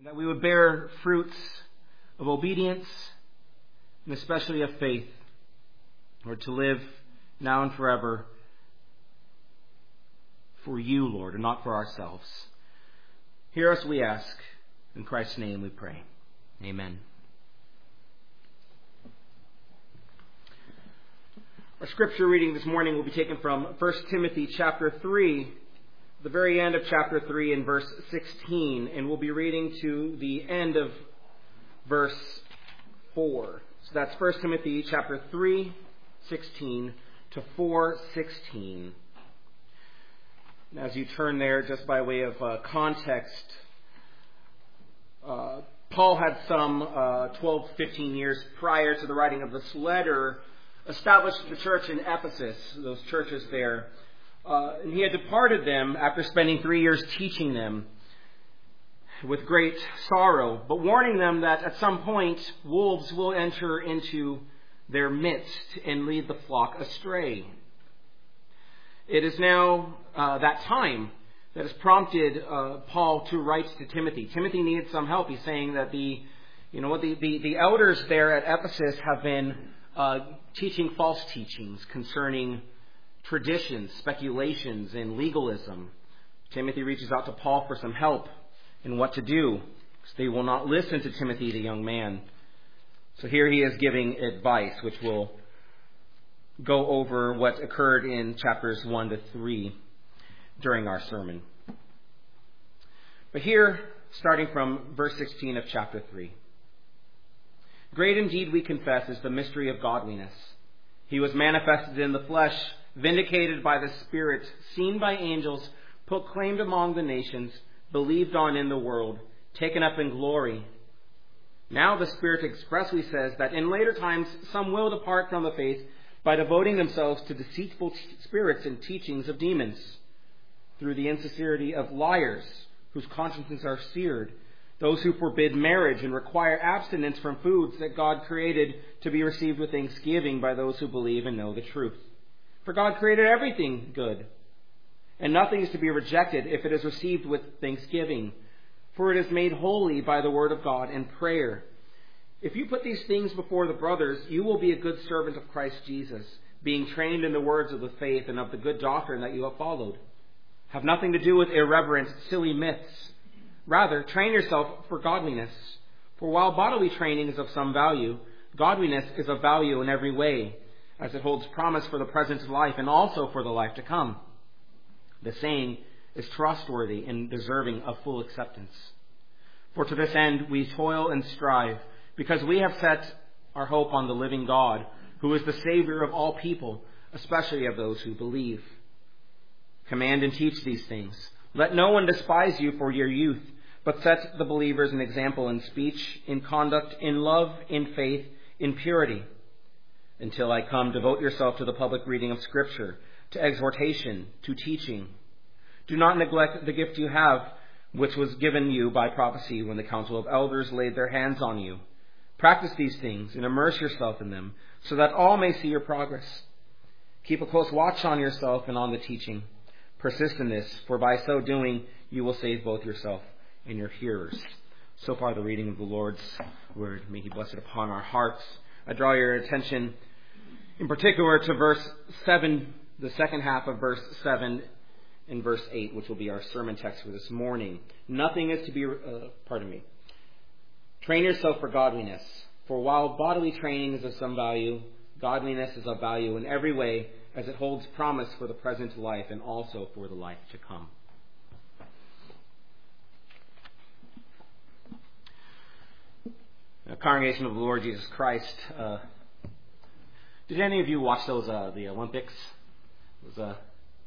and that we would bear fruits of obedience and especially of faith, Lord, to live now and forever for you, Lord, and not for ourselves. Hear us, we ask. In Christ's name we pray. Amen. Our scripture reading this morning will be taken from 1 Timothy chapter 3, the very end of chapter 3 in verse 16, and we'll be reading to the end of verse 4. So that's 1 Timothy chapter 3, 16 to 4:16. As you turn there, just by way of context, Paul had some 12, 15 years prior to the writing of this letter established the church in Ephesus, those churches there. And he had departed them after spending 3 years teaching them with great sorrow, but warning them that at some point wolves will enter into their midst and lead the flock astray. It is now that time that has prompted Paul to write to Timothy. Timothy needed some help. He's saying that the elders there at Ephesus have been teaching false teachings concerning traditions, speculations, and legalism. Timothy reaches out to Paul for some help in what to do, because they will not listen to Timothy, the young man. So here he is giving advice, which will go over what occurred in chapters 1 to 3 during our sermon. But here, starting from verse 16 of chapter 3. Great indeed, we confess, is the mystery of godliness. He was manifested in the flesh, vindicated by the Spirit, seen by angels, proclaimed among the nations, believed on in the world, taken up in glory. Now the Spirit expressly says that in later times some will depart from the faith by devoting themselves to deceitful spirits and teachings of demons, through the insincerity of liars, whose consciences are seared, those who forbid marriage and require abstinence from foods that God created to be received with thanksgiving by those who believe and know the truth. For God created everything good, and nothing is to be rejected if it is received with thanksgiving, for it is made holy by the word of God and prayer. If you put these things before the brothers, you will be a good servant of Christ Jesus, being trained in the words of the faith and of the good doctrine that you have followed. Have nothing to do with irreverent, silly myths. Rather, train yourself for godliness. For while bodily training is of some value, godliness is of value in every way, as it holds promise for the present life and also for the life to come. The saying is trustworthy and deserving of full acceptance. For to this end we toil and strive, because we have set our hope on the living God, who is the Savior of all people, especially of those who believe. Command and teach these things. Let no one despise you for your youth, but set the believers an example in speech, in conduct, in love, in faith, in purity. Until I come, devote yourself to the public reading of Scripture, to exhortation, to teaching. Do not neglect the gift you have, which was given you by prophecy when the council of elders laid their hands on you. Practice these things and immerse yourself in them, so that all may see your progress. Keep a close watch on yourself and on the teaching. Persist in this, for by so doing you will save both yourself and your hearers. So far the reading of the Lord's word. May He bless it upon our hearts. I draw your attention in particular to verse 7, the second half of verse 7 and verse 8, which will be our sermon text for this morning. Nothing is to be, Train yourself for godliness. For while bodily training is of some value, godliness is of value in every way, as it holds promise for the present life and also for the life to come. Now, congregation of the Lord Jesus Christ, did any of you watch those the Olympics? It was,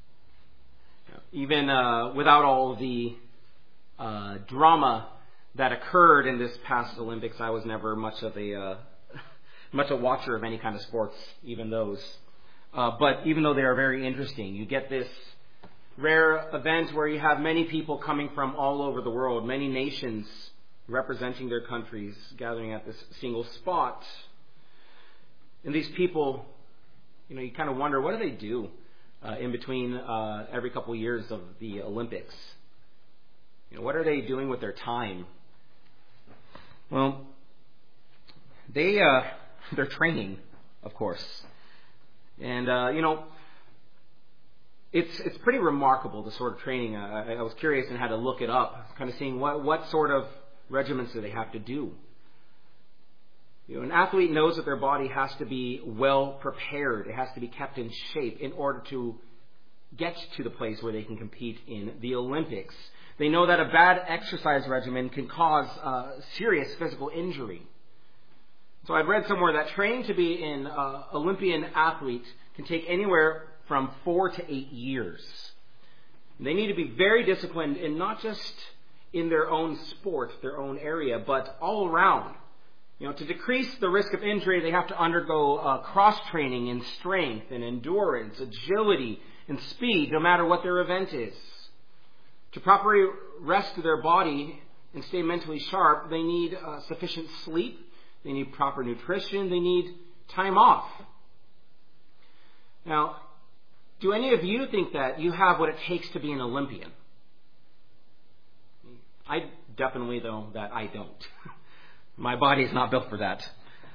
even without all the drama that occurred in this past Olympics, I was never much a watcher of any kind of sports, even those. But even though they are very interesting, you get this rare event where you have many people coming from all over the world, many nations representing their countries, gathering at this single spot. And these people, you kind of wonder, what do they do in between every couple of years of the Olympics? What are they doing with their time? Well, they're training, of course. And, it's pretty remarkable, the sort of training. I was curious and had to look it up, kind of seeing what sort of regimens do they have to do. An athlete knows that their body has to be well prepared. It has to be kept in shape in order to get to the place where they can compete in the Olympics. They know that a bad exercise regimen can cause serious physical injury. So I've read somewhere that training to be an Olympian athlete can take anywhere from 4 to 8 years. They need to be very disciplined, and not just in their own sport, their own area, but all around. To decrease the risk of injury, they have to undergo cross-training in strength and endurance, agility and speed, no matter what their event is. To properly rest their body and stay mentally sharp, they need sufficient sleep, they need proper nutrition, they need time off. Now, do any of you think that you have what it takes to be an Olympian? I definitely, though, that I don't. My body is not built for that.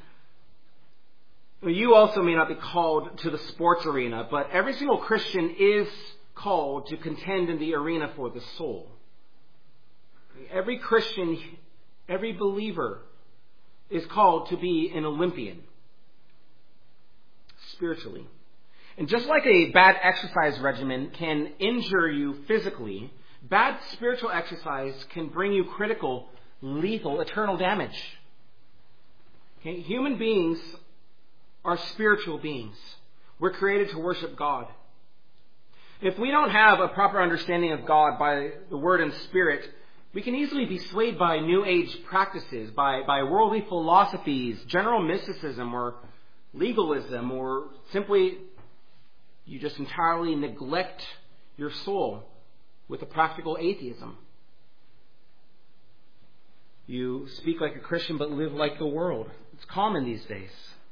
You also may not be called to the sports arena, but every single Christian is called to contend in the arena for the soul. Every Christian, every believer is called to be an Olympian, spiritually. And just like a bad exercise regimen can injure you physically, bad spiritual exercise can bring you critical, lethal, eternal damage. Okay? Human beings are spiritual beings. We're created to worship God. If we don't have a proper understanding of God by the Word and Spirit, we can easily be swayed by New Age practices, by worldly philosophies, general mysticism, or legalism, or simply you just entirely neglect your soul with a practical atheism. You speak like a Christian but live like the world. It's common these days.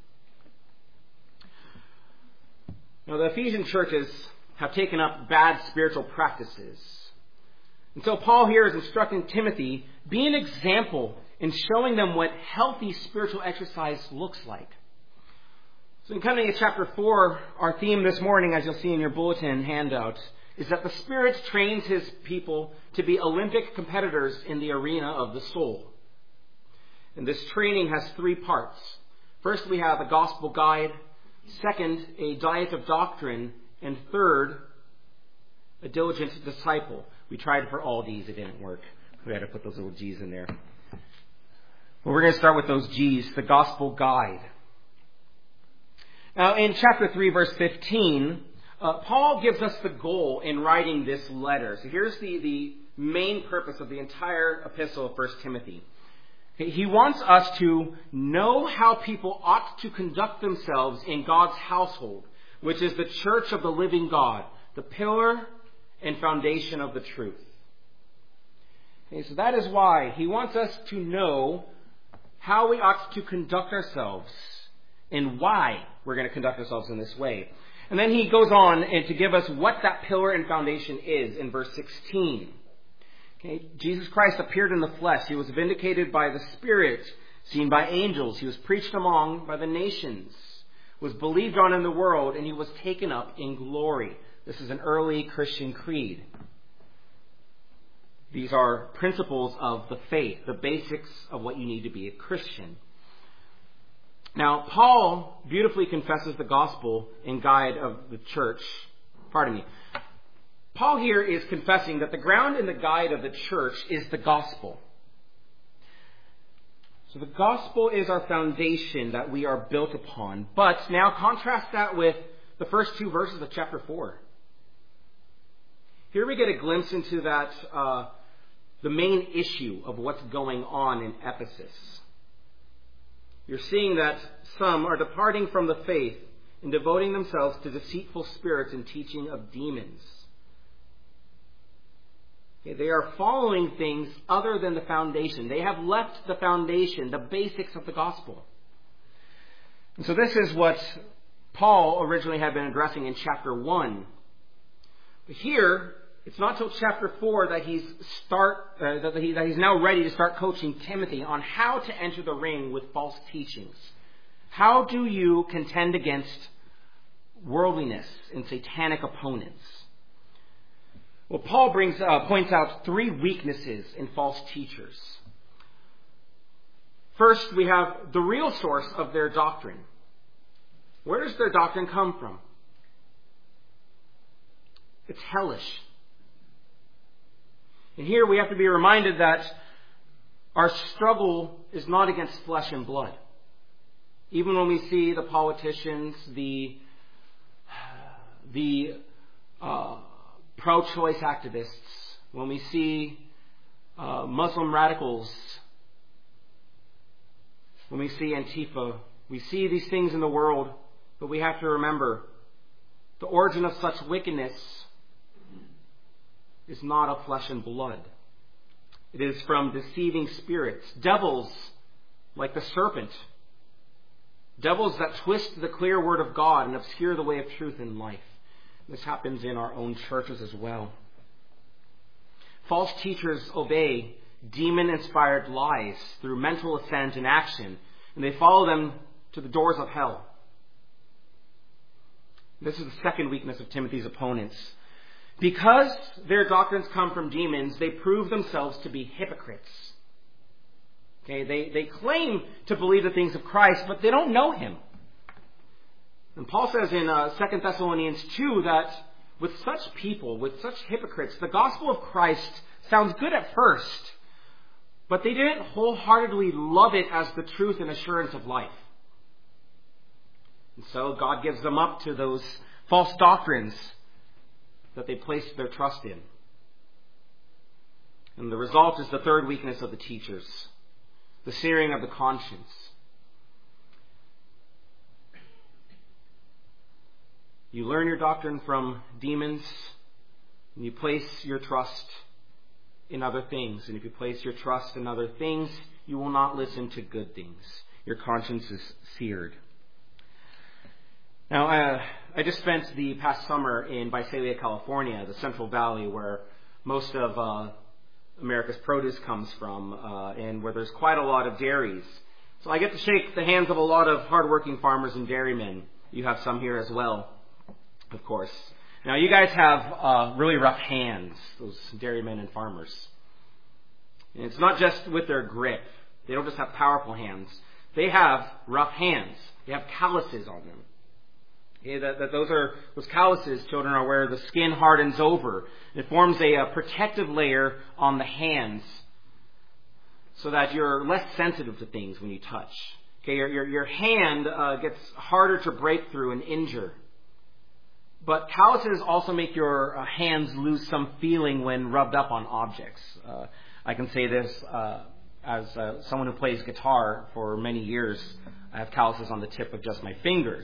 Now, the Ephesian churches have taken up bad spiritual practices. And so Paul here is instructing Timothy, be an example in showing them what healthy spiritual exercise looks like. So in coming to chapter 4, our theme this morning, as you'll see in your bulletin handout, is that the Spirit trains His people to be Olympic competitors in the arena of the soul. And this training has 3 parts. First, we have a gospel guide. Second, a diet of doctrine. And third, a diligent disciple. We tried for all D's. It didn't work. We had to put those little G's in there. But we're going to start with those G's, the gospel guide. Now, in chapter 3, verse 15, Paul gives us the goal in writing this letter. So here's the main purpose of the entire epistle of 1 Timothy. He wants us to know how people ought to conduct themselves in God's household, which is the church of the living God, the pillar and foundation of the truth. Okay, so that is why he wants us to know how we ought to conduct ourselves and why we're going to conduct ourselves in this way. And then he goes on and to give us what that pillar and foundation is in verse 16. Okay, Jesus Christ appeared in the flesh. He was vindicated by the Spirit, seen by angels. He was preached among by the nations, was believed on in the world, and he was taken up in glory. This is an early Christian creed. These are principles of the faith, the basics of what you need to be a Christian. Now, Paul beautifully confesses the gospel and guide of the church. Paul here is confessing that the ground and the guide of the church is the gospel. So the gospel is our foundation that we are built upon. But now contrast that with the first 2 verses of chapter 4. Here we get a glimpse into that, the main issue of what's going on in Ephesus. You're seeing that some are departing from the faith and devoting themselves to deceitful spirits and teaching of demons. Okay, they are following things other than the foundation. They have left the foundation, the basics of the gospel. And so this is what Paul originally had been addressing in chapter 1. But here, It's not till chapter 4 that he's now ready to start coaching Timothy on how to enter the ring with false teachings. How do you contend against worldliness and satanic opponents? Well, Paul points out 3 weaknesses in false teachers. First, we have the real source of their doctrine. Where does their doctrine come from? It's hellish. And here we have to be reminded that our struggle is not against flesh and blood. Even when we see the politicians, the pro-choice activists, when we see Muslim radicals, when we see Antifa, we see these things in the world, but we have to remember the origin of such wickedness is not of flesh and blood. It is from deceiving spirits, devils like the serpent, devils that twist the clear word of God and obscure the way of truth in life. This happens in our own churches as well. False teachers obey demon-inspired lies through mental assent and action, and they follow them to the doors of hell. This is the second weakness of Timothy's opponents. Because their doctrines come from demons, they prove themselves to be hypocrites. Okay, they claim to believe the things of Christ, but they don't know Him. And Paul says in 2 Thessalonians 2 that with such people, with such hypocrites, the gospel of Christ sounds good at first, but they didn't wholeheartedly love it as the truth and assurance of life. And so God gives them up to those false doctrines that they placed their trust in. And the result is the third weakness of the teachers, the searing of the conscience. You learn your doctrine from demons, and you place your trust in other things. And if you place your trust in other things, you will not listen to good things. Your conscience is seared. Now, I just spent the past summer in Visalia, California, the Central Valley, where most of America's produce comes from, and where there's quite a lot of dairies. So I get to shake the hands of a lot of hardworking farmers and dairymen. You have some here as well, of course. Now, you guys have really rough hands, those dairymen and farmers. And it's not just with their grip. They don't just have powerful hands. They have rough hands. They have calluses on them. Okay, those calluses, children are where the skin hardens over. It forms a protective layer on the hands so that you're less sensitive to things when you touch. Okay, your hand gets harder to break through and injure. But calluses also make your hands lose some feeling when rubbed up on objects. I can say this as someone who plays guitar for many years. I have calluses on the tip of just my fingers.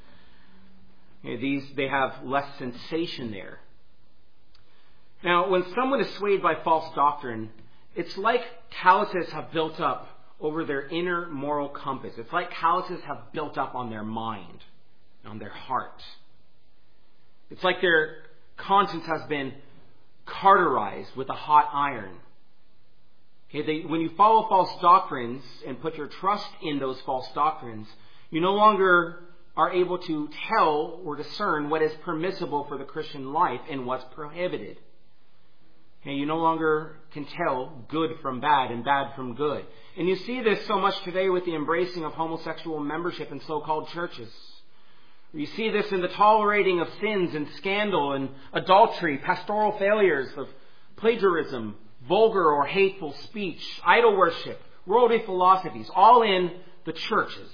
They have less sensation there. Now, when someone is swayed by false doctrine, it's like calluses have built up over their inner moral compass. It's like calluses have built up on their mind, on their heart. It's like their conscience has been cauterized with a hot iron. Okay, when you follow false doctrines and put your trust in those false doctrines, you no longer are able to tell or discern what is permissible for the Christian life and what's prohibited. Okay, you no longer can tell good from bad and bad from good. And you see this so much today with the embracing of homosexual membership in so-called churches. You see this in the tolerating of sins and scandal and adultery, pastoral failures of plagiarism, vulgar or hateful speech, idol worship, worldly philosophies, all in the churches.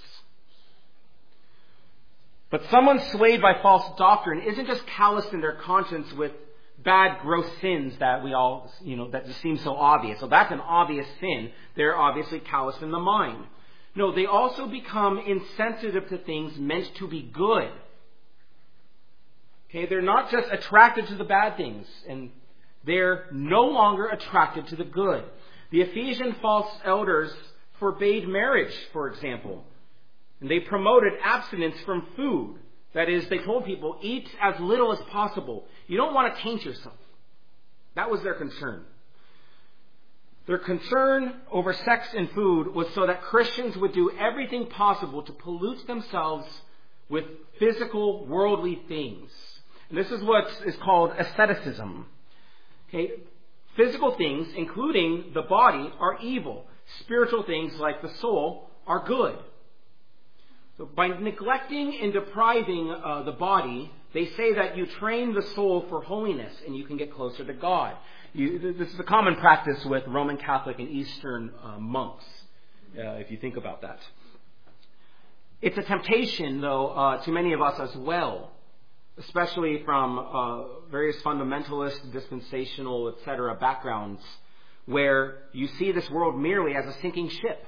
But someone swayed by false doctrine isn't just calloused in their conscience with bad, gross sins that we all, that just seem so obvious. So that's an obvious sin. They're obviously calloused in the mind. No, they also become insensitive to things meant to be good. Okay, they're not just attracted to the bad things, and they're no longer attracted to the good. The Ephesian false elders forbade marriage, for example. And they promoted abstinence from food. That is, they told people, eat as little as possible. You don't want to taint yourself. That was their concern. Their concern over sex and food was so that Christians would do everything possible to pollute themselves with physical, worldly things. And this is what is called asceticism. Okay? Physical things, including the body, are evil. Spiritual things, like the soul, are good. So by neglecting and depriving the body, they say that you train the soul for holiness and you can get closer to God. This is a common practice with Roman Catholic and Eastern monks, if you think about that. It's a temptation, though, to many of us as well, especially from various fundamentalist, dispensational, etc. backgrounds, where you see this world merely as a sinking ship.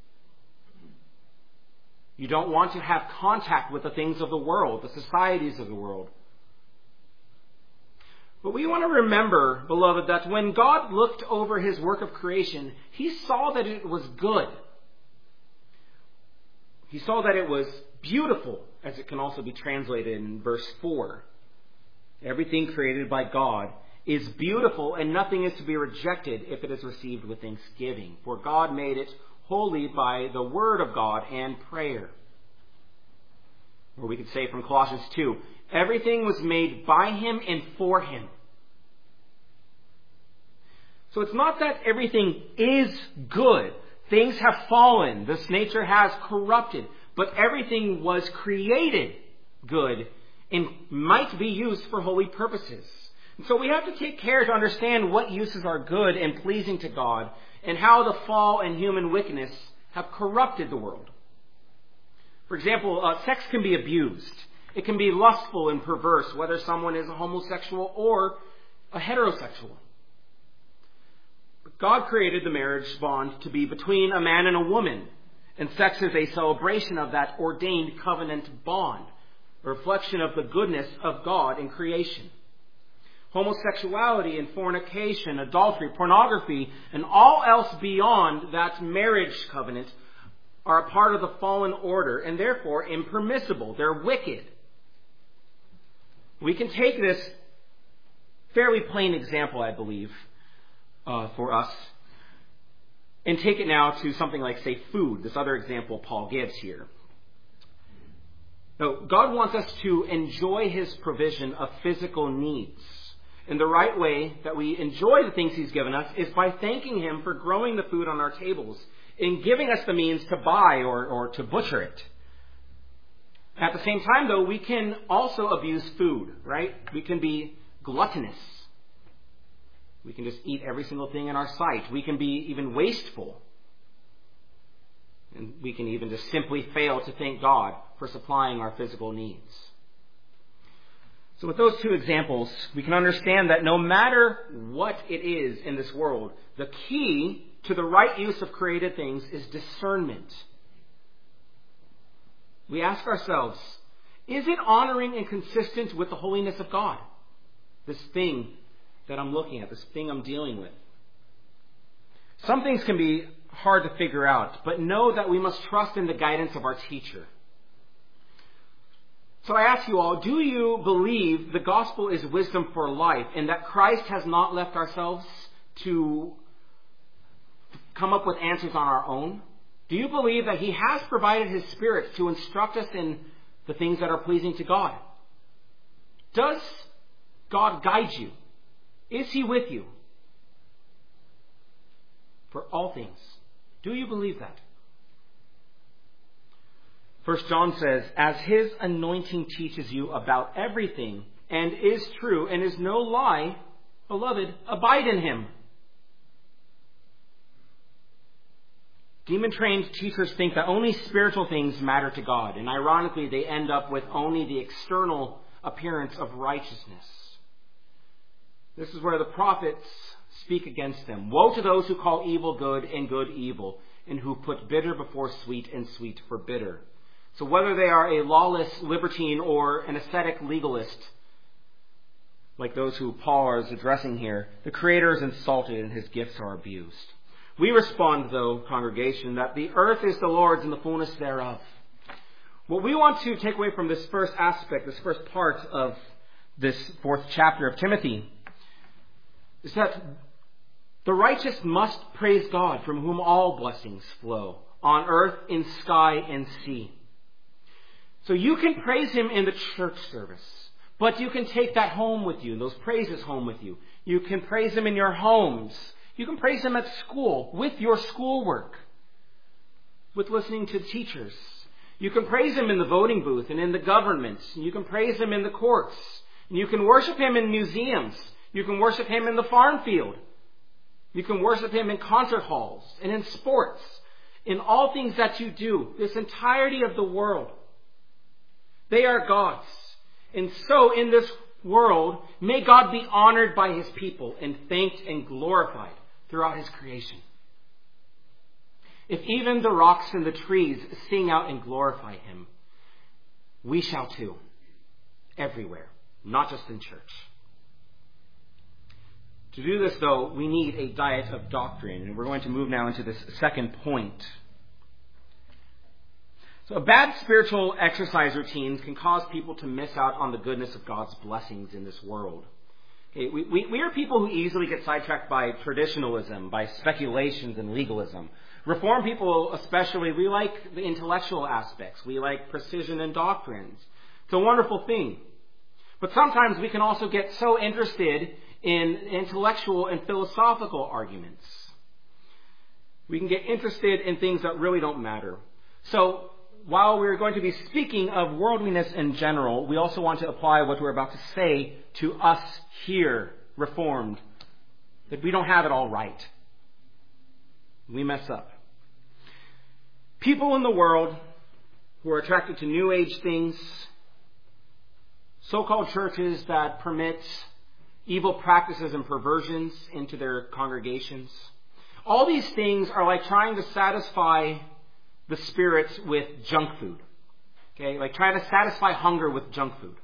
You don't want to have contact with the things of the world, the societies of the world. But we want to remember, beloved, that when God looked over His work of creation, He saw that it was good. He saw that it was beautiful, as it can also be translated in verse 4. Everything created by God is beautiful, and nothing is to be rejected if it is received with thanksgiving. For God made it holy by the word of God and prayer. Or we could say from Colossians 2, everything was made by Him and for Him. So it's not that everything is good. Things have fallen. This nature has corrupted. But everything was created good and might be used for holy purposes. And so we have to take care to understand what uses are good and pleasing to God and how the fall and human wickedness have corrupted the world. For example, sex can be abused. It can be lustful and perverse, whether someone is a homosexual or a heterosexual. God created the marriage bond to be between a man and a woman, and sex is a celebration of that ordained covenant bond, a reflection of the goodness of God in creation. Homosexuality and fornication, adultery, pornography, and all else beyond that marriage covenant are a part of the fallen order and therefore impermissible. They're wicked. We can take this fairly plain example, I believe, for us, and take it now to something like, say, food, this other example Paul gives here. Now, God wants us to enjoy His provision of physical needs. And the right way that we enjoy the things He's given us is by thanking Him for growing the food on our tables and giving us the means to buy or to butcher it. At the same time, though, we can also abuse food, right? We can be gluttonous. We can just eat every single thing in our sight. We can be even wasteful. And we can even just simply fail to thank God for supplying our physical needs. So with those two examples, we can understand that no matter what it is in this world, the key to the right use of created things is discernment. We ask ourselves, is it honoring and consistent with the holiness of God? This thing that I'm looking at, this thing I'm dealing with. Some things can be hard to figure out, but know that we must trust in the guidance of our teacher. So I ask you all, do you believe the gospel is wisdom for life and that Christ has not left ourselves to come up with answers on our own? Do you believe that He has provided His Spirit to instruct us in the things that are pleasing to God? Does God guide you? Is He with you? For all things. Do you believe that? 1 John says, as His anointing teaches you about everything and is true and is no lie, beloved, abide in Him. Demon-trained teachers think that only spiritual things matter to God, and ironically they end up with only the external appearance of righteousness. This is where the prophets speak against them. Woe to those who call evil good and good evil, and who put bitter before sweet and sweet for bitter. So whether they are a lawless libertine or an ascetic legalist, like those who Paul is addressing here, the Creator is insulted and His gifts are abused. We respond, though, congregation, that the earth is the Lord's and the fullness thereof. What we want to take away from this first aspect, this first part of this 4th chapter of Timothy, is that the righteous must praise God, from whom all blessings flow, on earth, in sky, and sea. So you can praise Him in the church service, but you can take that home with you, those praises home with you. You can praise Him in your homes. You can praise Him at school, with your schoolwork, with listening to teachers. You can praise Him in the voting booth and in the government. You can praise Him in the courts. You can worship Him in museums. You can worship Him in the farm field. You can worship Him in concert halls and in sports, in all things that you do, this entirety of the world. They are God's. And so in this world, may God be honored by His people and thanked and glorified throughout His creation. If even the rocks and the trees sing out and glorify Him, we shall too, everywhere, not just in church. To do this, though, we need a diet of doctrine, and we're going to move now into this second point. So a bad spiritual exercise routine can cause people to miss out on the goodness of God's blessings in this world. Okay, we are people who easily get sidetracked by traditionalism, by speculations and legalism. Reformed people especially, we like the intellectual aspects. We like precision and doctrines. It's a wonderful thing. But sometimes we can also get so interested in intellectual and philosophical arguments. We can get interested in things that really don't matter. So while we're going to be speaking of worldliness in general, we also want to apply what we're about to say to us here, Reformed, that we don't have it all right. We mess up. People in the world who are attracted to New Age things, so-called churches that permit evil practices and perversions into their congregations. All these things are like trying to satisfy the spirits with junk food. Okay, like trying to satisfy hunger with junk food.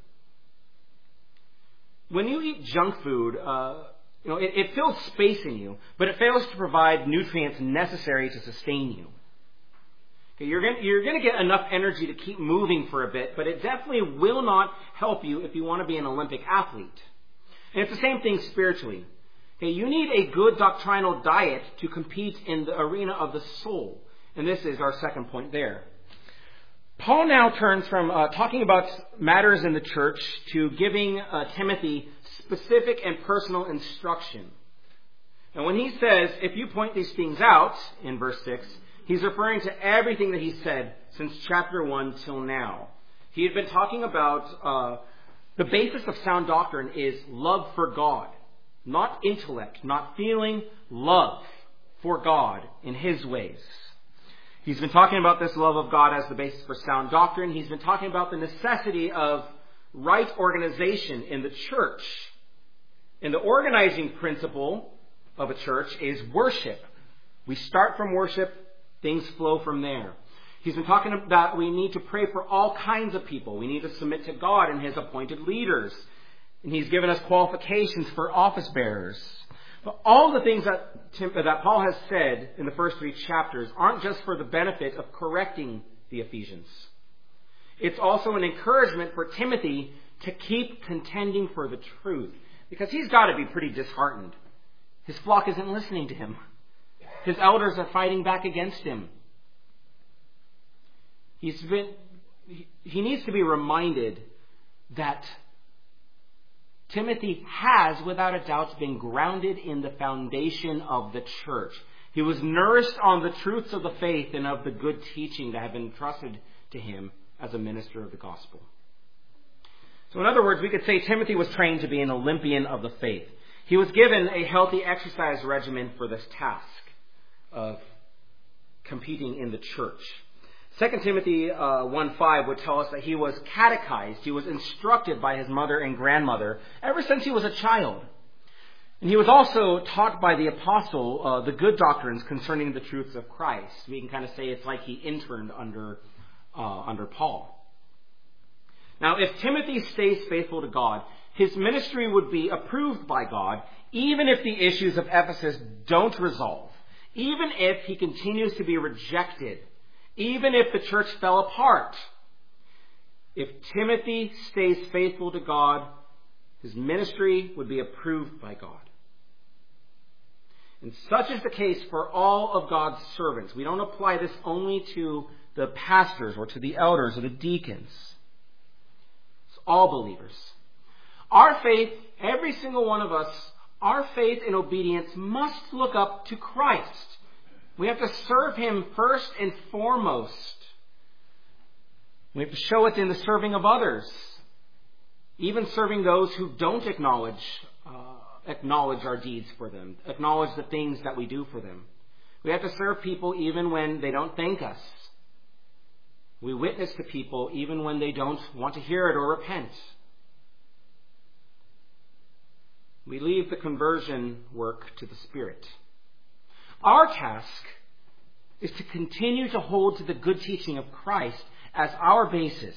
When you eat junk food, it fills space in you, but it fails to provide nutrients necessary to sustain you. Okay, you're going to get enough energy to keep moving for a bit, but it definitely will not help you if you want to be an Olympic athlete. And it's the same thing spiritually. Okay, you need a good doctrinal diet to compete in the arena of the soul. And this is our second point there. Paul now turns from talking about matters in the church to giving Timothy specific and personal instruction. And when he says, if you point these things out, in verse 6, he's referring to everything that he said since chapter 1 till now. He had been talking about the basis of sound doctrine is love for God. Not intellect, not feeling, love for God in His ways. He's been talking about this love of God as the basis for sound doctrine. He's been talking about the necessity of right organization in the church. And the organizing principle of a church is worship. We start from worship, things flow from there. He's been talking about we need to pray for all kinds of people. We need to submit to God and His appointed leaders. And he's given us qualifications for office bearers. But all the things that Paul has said in the first 3 chapters aren't just for the benefit of correcting the Ephesians. It's also an encouragement for Timothy to keep contending for the truth. Because he's got to be pretty disheartened. His flock isn't listening to him. His elders are fighting back against him. He needs to be reminded that Timothy has, without a doubt, been grounded in the foundation of the church. He was nourished on the truths of the faith and of the good teaching that had been entrusted to him as a minister of the gospel. So in other words, we could say Timothy was trained to be an Olympian of the faith. He was given a healthy exercise regimen for this task of competing in the church. 2 Timothy 1:5 would tell us that he was catechized, he was instructed by his mother and grandmother ever since he was a child. And he was also taught by the apostle the good doctrines concerning the truths of Christ. We can kind of say it's like he interned under Paul. Now, if Timothy stays faithful to God, his ministry would be approved by God, even if the issues of Ephesus don't resolve, even if he continues to be rejected, even if the church fell apart. If Timothy stays faithful to God, his ministry would be approved by God. And such is the case for all of God's servants. We don't apply this only to the pastors or to the elders or the deacons. It's all believers. Our faith, every single one of us, our faith and obedience must look up to Christ. We have to serve Him first and foremost. We have to show it in the serving of others, even serving those who don't acknowledge our deeds for them, acknowledge the things that we do for them. We have to serve people even when they don't thank us. We witness to people even when they don't want to hear it or repent. We leave the conversion work to the Spirit. Our task is to continue to hold to the good teaching of Christ as our basis.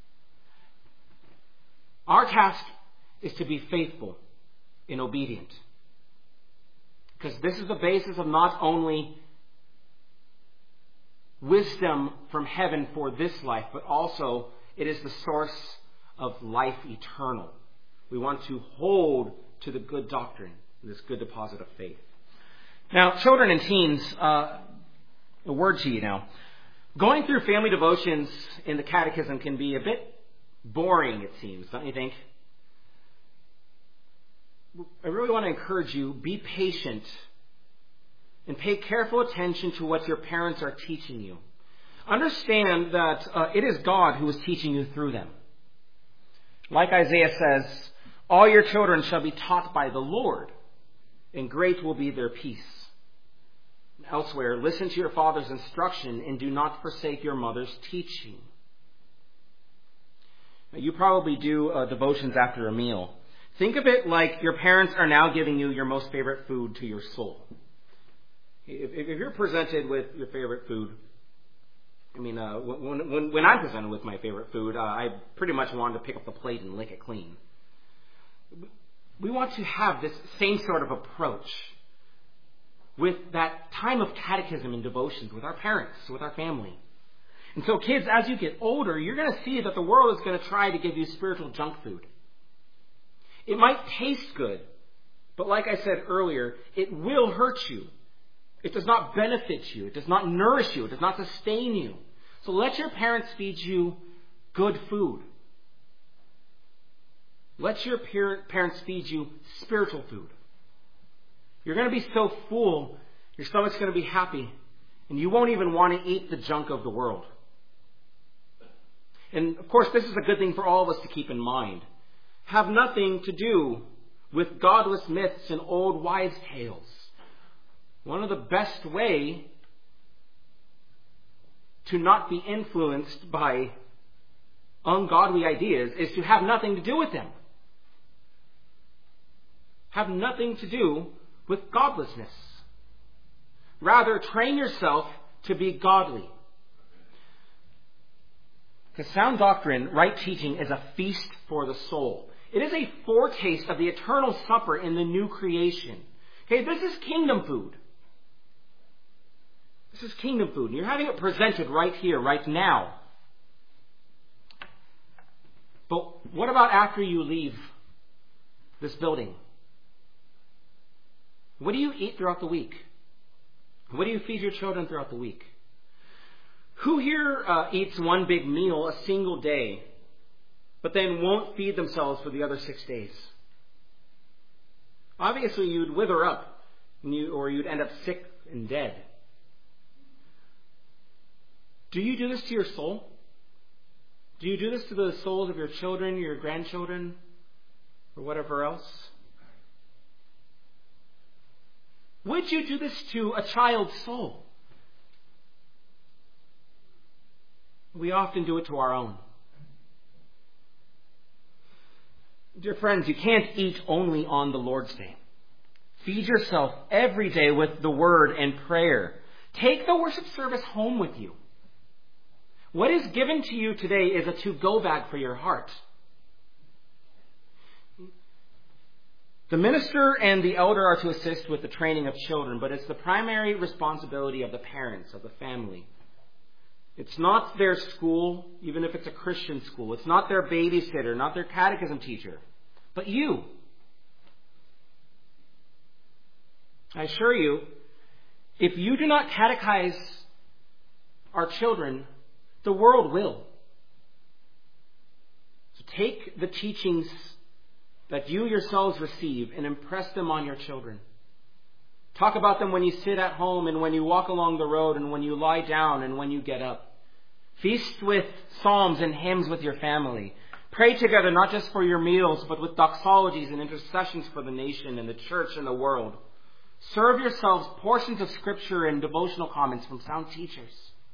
Our task is to be faithful and obedient. Because this is the basis of not only wisdom from heaven for this life, but also it is the source of life eternal. We want to hold to the good doctrine, this good deposit of faith. Now, children and teens, a word to you now. Going through family devotions in the catechism can be a bit boring, it seems, don't you think? I really want to encourage you, be patient and pay careful attention to what your parents are teaching you. Understand that it is God who is teaching you through them. Like Isaiah says, all your children shall be taught by the Lord, and great will be their peace. Elsewhere, listen to your father's instruction and do not forsake your mother's teaching. Now, you probably do devotions after a meal. Think of it like your parents are now giving you your most favorite food to your soul. If you're presented with your favorite food, when I'm presented with my favorite food, I pretty much want to pick up the plate and lick it clean. We want to have this same sort of approach with that time of catechism and devotions with our parents, with our family. And so kids, as you get older, you're going to see that the world is going to try to give you spiritual junk food. It might taste good, but like I said earlier, it will hurt you. It does not benefit you. It does not nourish you. It does not sustain you. So let your parents feed you good food. Let your parents feed you spiritual food. You're going to be so full, your stomach's going to be happy, and you won't even want to eat the junk of the world. And of course, this is a good thing for all of us to keep in mind. Have nothing to do with godless myths and old wives' tales. One of the best way to not be influenced by ungodly ideas is to have nothing to do with them. Have nothing to do with godlessness. Rather, train yourself to be godly. Because sound doctrine, right teaching, is a feast for the soul. It is a foretaste of the eternal supper in the new creation. Okay, this is kingdom food. This is kingdom food. And you're having it presented right here, right now. But what about after you leave this building? What do you eat throughout the week? What do you feed your children throughout the week? Who here eats one big meal a single day, but then won't feed themselves for the other 6 days? Obviously, you'd wither up, or you'd end up sick and dead. Do you do this to your soul? Do you do this to the souls of your children, your grandchildren, or whatever else? Would you do this to a child's soul? We often do it to our own. Dear friends, you can't eat only on the Lord's Day. Feed yourself every day with the Word and prayer. Take the worship service home with you. What is given to you today is a to-go bag for your heart. The minister and the elder are to assist with the training of children, but it's the primary responsibility of the parents, of the family. It's not their school, even if it's a Christian school. It's not their babysitter, not their catechism teacher, but you. I assure you, if you do not catechize our children, the world will. So take the teachings that you yourselves receive and impress them on your children. Talk about them when you sit at home and when you walk along the road and when you lie down and when you get up. Feast with psalms and hymns with your family. Pray together not just for your meals, but with doxologies and intercessions for the nation and the church and the world. Serve yourselves portions of Scripture and devotional comments from sound teachers.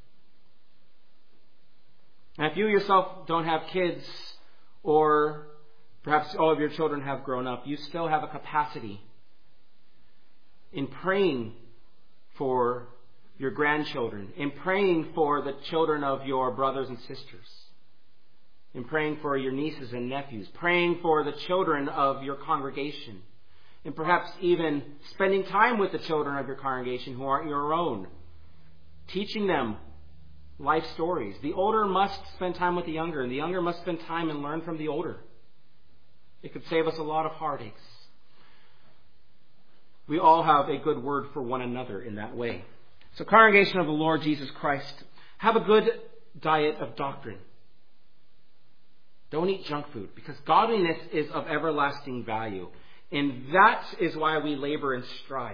And if you yourself don't have kids, or perhaps all of your children have grown up, you still have a capacity in praying for your grandchildren, in praying for the children of your brothers and sisters, in praying for your nieces and nephews, praying for the children of your congregation, and perhaps even spending time with the children of your congregation who aren't your own, teaching them life stories. The older must spend time with the younger, and the younger must spend time and learn from the older. It could save us a lot of heartaches. We all have a good word for one another in that way. So, congregation of the Lord Jesus Christ, have a good diet of doctrine. Don't eat junk food, because godliness is of everlasting value. And that is why we labor and strive.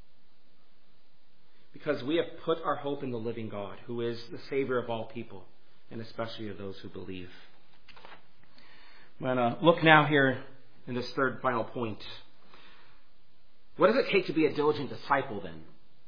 Because we have put our hope in the living God, who is the Savior of all people, and especially of those who believe. I'm going to look now here in this third final point. What does it take to be a diligent disciple then?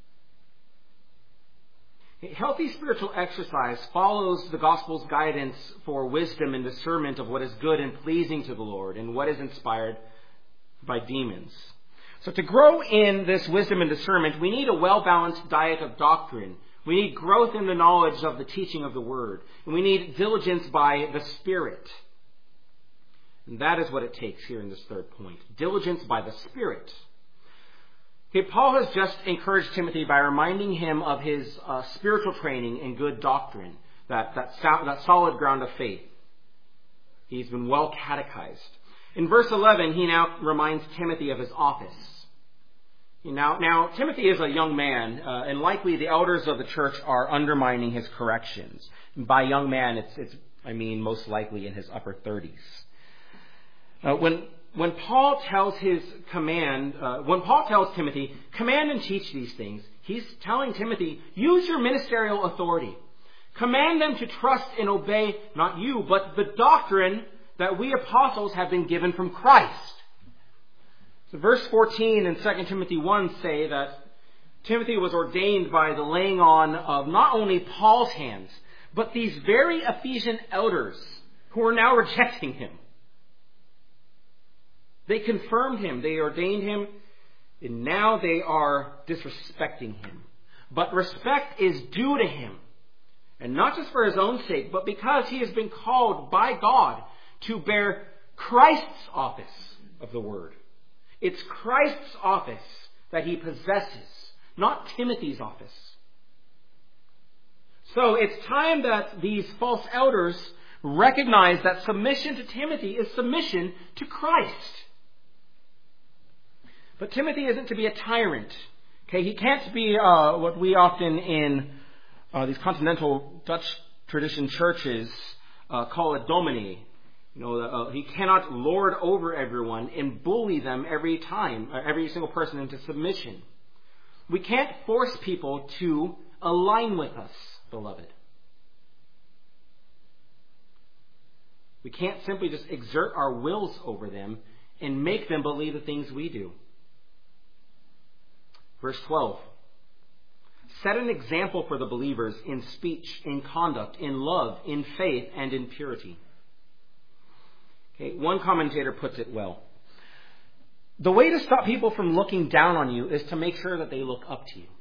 Healthy spiritual exercise follows the gospel's guidance for wisdom and discernment of what is good and pleasing to the Lord and what is inspired by demons. So to grow in this wisdom and discernment, we need a well-balanced diet of doctrine. We need growth in the knowledge of the teaching of the Word. And we need diligence by the Spirit. And that is what it takes here in this third point. Diligence by the Spirit. Okay, Paul has just encouraged Timothy by reminding him of his spiritual training in good doctrine, that solid ground of faith. He's been well catechized. In verse 11, he now reminds Timothy of his office. Now, Timothy is a young man, and likely the elders of the church are undermining his corrections. And by young man, I mean most likely in his upper 30s. When Paul tells Timothy, command and teach these things, he's telling Timothy, use your ministerial authority. Command them to trust and obey not you, but the doctrine that we apostles have been given from Christ. So verse 14 in 2 Timothy 1 say that Timothy was ordained by the laying on of not only Paul's hands, but these very Ephesian elders who are now rejecting him. They confirmed him, they ordained him, and now they are disrespecting him. But respect is due to him, and not just for his own sake, but because he has been called by God to bear Christ's office of the Word. It's Christ's office that he possesses, not Timothy's office. So it's time that these false elders recognize that submission to Timothy is submission to Christ. But Timothy isn't to be a tyrant. Okay, he can't be what we often in these continental Dutch tradition churches call a dominee. He cannot lord over everyone and bully them every single person into submission. We can't force people to align with us, beloved. We can't simply just exert our wills over them and make them believe the things we do. Verse 12. Set an example for the believers in speech, in conduct, in love, in faith, and in purity. Okay, one commentator puts it well. The way to stop people from looking down on you is to make sure that they look up to you.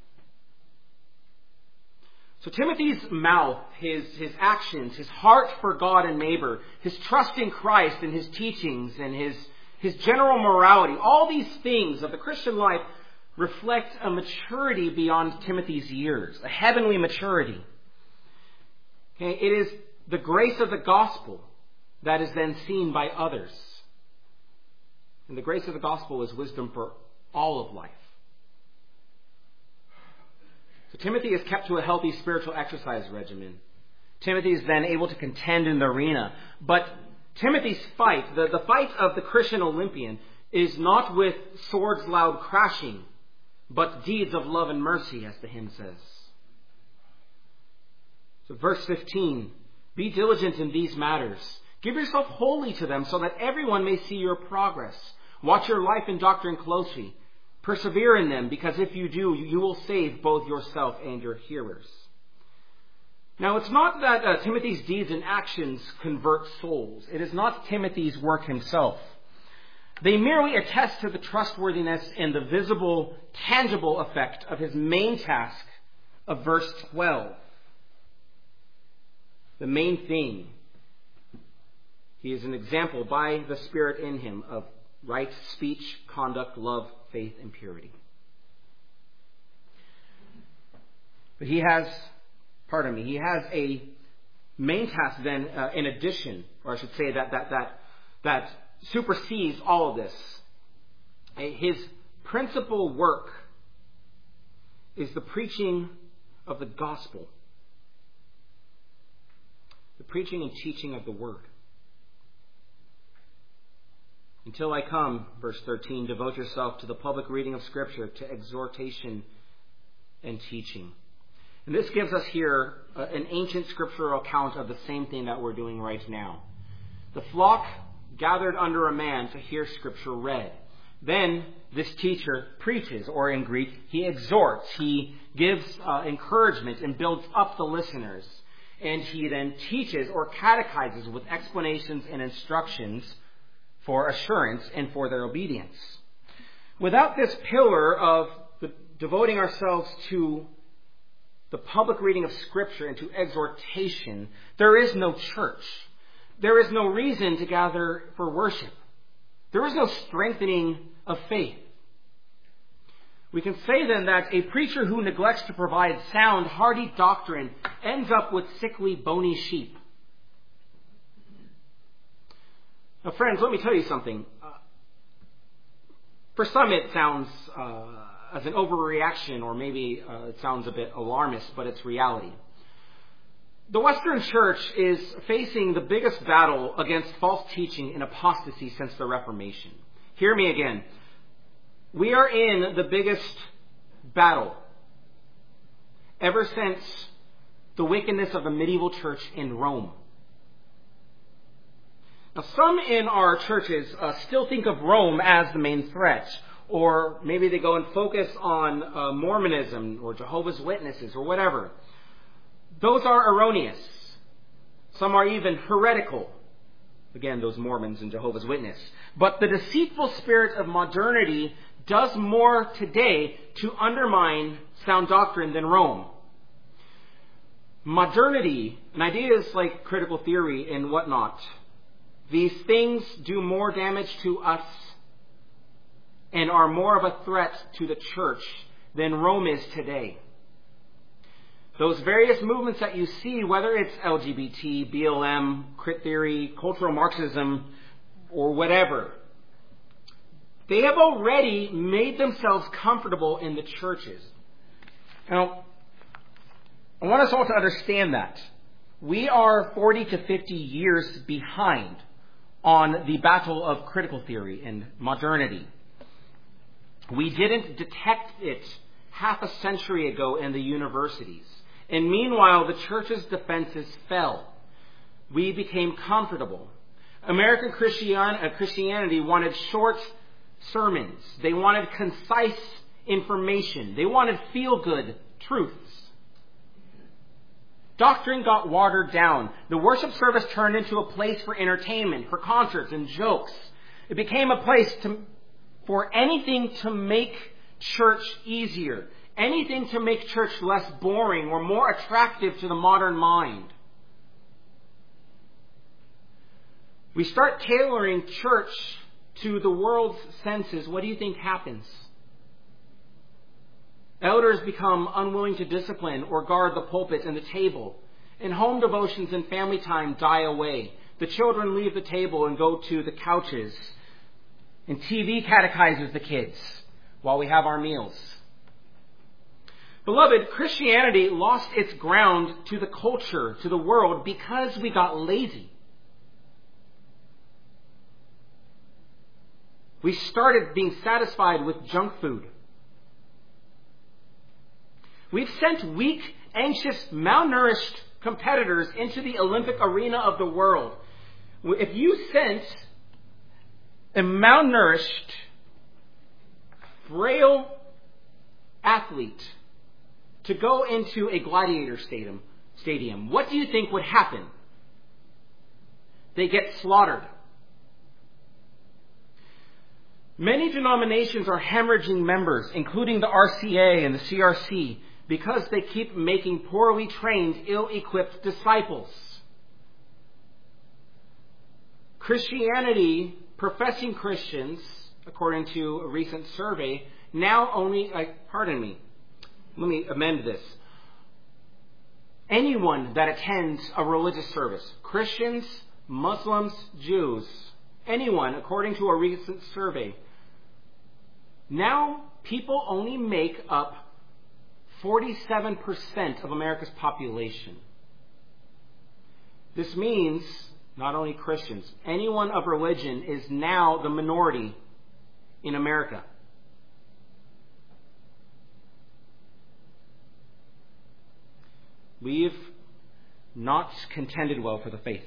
So Timothy's mouth, his actions, his heart for God and neighbor, his trust in Christ and his teachings and his general morality, all these things of the Christian life reflect a maturity beyond Timothy's years, a heavenly maturity. Okay, it is the grace of the gospel that is then seen by others. And the grace of the gospel is wisdom for all of life. So Timothy is kept to a healthy spiritual exercise regimen. Timothy is then able to contend in the arena. But Timothy's fight, the fight of the Christian Olympian, is not with swords loud crashing, but deeds of love and mercy, as the hymn says. So verse 15, be diligent in these matters. Give yourself wholly to them so that everyone may see your progress. Watch your life and doctrine closely. Persevere in them, because if you do, you will save both yourself and your hearers. Now, it's not that Timothy's deeds and actions convert souls. It is not Timothy's work himself. They merely attest to the trustworthiness and the visible, tangible effect of his main task of verse 12. The main thing. He is an example by the Spirit in him of right speech, conduct, love, faith, and purity. But he has a main task then in addition, or I should say that supersedes all of this. His principal work is the preaching of the gospel. The preaching and teaching of the word. Until I come, verse 13, devote yourself to the public reading of Scripture, to exhortation and teaching. And this gives us here an ancient scriptural account of the same thing that we're doing right now. The flock gathered under a man to hear Scripture read. Then this teacher preaches, or in Greek, he exhorts. He gives encouragement and builds up the listeners. And he then teaches or catechizes with explanations and instructions for assurance and for their obedience. Without this pillar of devoting ourselves to the public reading of Scripture and to exhortation, there is no church. There is no reason to gather for worship. There is no strengthening of faith. We can say then that a preacher who neglects to provide sound, hearty doctrine ends up with sickly, bony sheep. Now, friends, let me tell you something. For some, it sounds as an overreaction, or maybe it sounds a bit alarmist, but it's reality. The Western Church is facing the biggest battle against false teaching and apostasy since the Reformation. Hear me again. We are in the biggest battle ever since the wickedness of the medieval church in Rome. Now, some in our churches still think of Rome as the main threat, or maybe they go and focus on Mormonism or Jehovah's Witnesses or whatever. Those are erroneous. Some are even heretical. Again, those Mormons and Jehovah's Witnesses. But the deceitful spirit of modernity does more today to undermine sound doctrine than Rome. Modernity and ideas like critical theory and whatnot, these things do more damage to us and are more of a threat to the church than Rome is today. Those various movements that you see, whether it's LGBT, BLM, crit theory, cultural Marxism, or whatever, they have already made themselves comfortable in the churches. Now, I want us all to understand that. We are 40 to 50 years behind on the battle of critical theory and modernity. We didn't detect it half a century ago in the universities. And meanwhile, the church's defenses fell. We became comfortable. American Christianity wanted short sermons. They wanted concise information. They wanted feel-good truths. Doctrine got watered down. The worship service turned into a place for entertainment, for concerts and jokes. It became a place for anything to make church easier. Anything to make church less boring or more attractive to the modern mind. We start tailoring church to the world's senses. What do you think happens? Elders become unwilling to discipline or guard the pulpit and the table. And home devotions and family time die away. The children leave the table and go to the couches. And TV catechizes the kids while we have our meals. Beloved, Christianity lost its ground to the culture, to the world, because we got lazy. We started being satisfied with junk food. We've sent weak, anxious, malnourished competitors into the Olympic arena of the world. If you sent a malnourished, frail athlete to go into a gladiator stadium, what do you think would happen? They get slaughtered. Many denominations are hemorrhaging members, including the RCA and the CRC, because they keep making poorly trained, ill-equipped disciples. Christianity, professing Christians, according to a recent survey, now only, let me amend this. Anyone that attends a religious service, Christians, Muslims, Jews, anyone, according to a recent survey, now people only make up 47% of America's population. This means not only Christians, anyone of religion is now the minority in America. We've not contended well for the faith.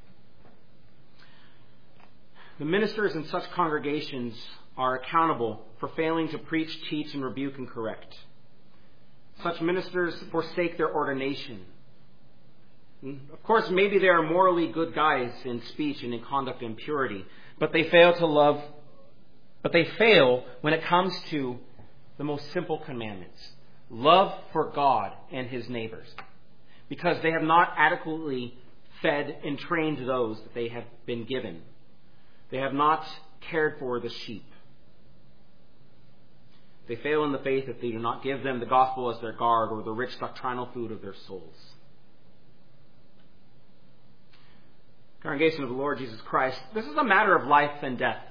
The ministers in such congregations are accountable for failing to preach, teach, and rebuke and correct. Such ministers forsake their ordination. Of course, maybe they are morally good guys in speech and in conduct and purity, but they fail when it comes to the most simple commandments. Love for God and his neighbors. Because they have not adequately fed and trained those that they have been given. They have not cared for the sheep. They fail in the faith if they do not give them the gospel as their guard or the rich doctrinal food of their souls. Congregation of the Lord Jesus Christ, this is a matter of life and death.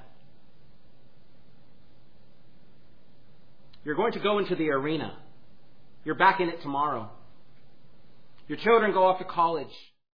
You're going to go into the arena. You're back in it tomorrow. Your children go off to college.